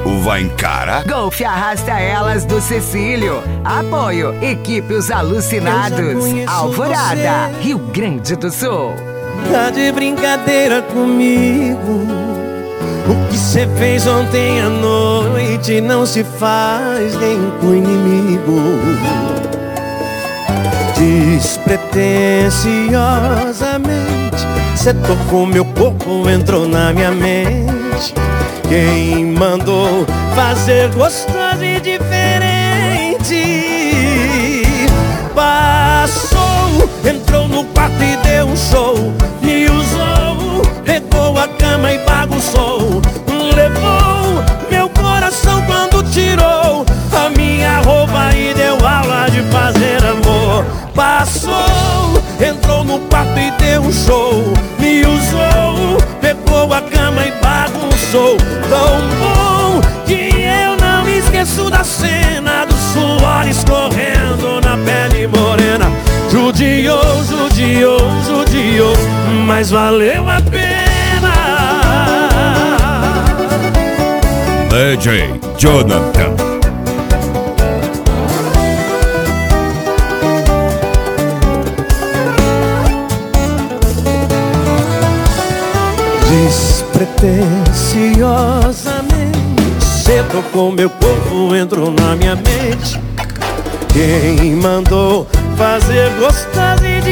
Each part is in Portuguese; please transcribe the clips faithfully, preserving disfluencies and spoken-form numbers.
vai encarar? Golfe Arrasta Elas do Cecílio. Apoio, equipe Os Alucinados. Alvorada, Rio Grande do Sul. Tá de brincadeira comigo. O que cê fez ontem à noite não se faz nem com inimigo. Despretensiosamente cê tocou meu corpo, entrou na minha mente. Quem mandou fazer gostoso e diferente? Passou, entrou no quarto e deu um show. Me usou, pegou a cama e bagunçou. Levou meu coração quando tirou a minha roupa e deu aula de fazer amor. Passou, entrou no quarto e deu um show. Me usou, pegou a cama e bagunçou. Tão bom que eu não esqueço da cena do suor escorrendo na pele morena. Judiou, judiou, judiou, mas valeu a pena. D J Jonathan. Despretensiosamente cê tocou meu corpo, entrou na minha mente. Quem mandou fazer gostoso e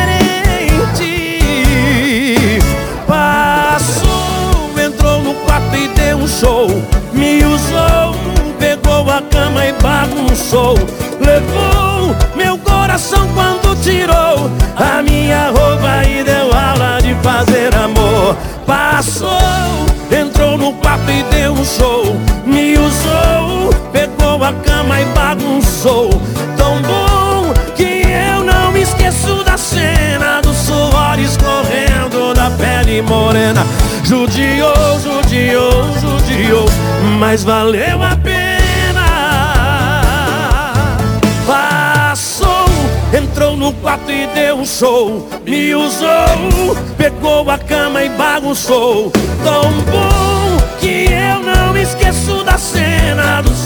diferente? Passou, entrou no quarto e deu um show. Me usou, pegou a cama e bagunçou. Levou meu coração quando tirou a minha roupa e deu aula de fazer amor. Passou, entrou no quarto e deu um show. Me usou, pegou a cama e bagunçou. Tão bom que eu não me esqueço da cena do suor escorrendo da pele morena. Judiou, judiou, judiou, mas valeu a pena. Passou, entrou no quarto e deu um show. Me usou, pegou a cama e bagunçou. Tão bom que eu não me esqueço da cena do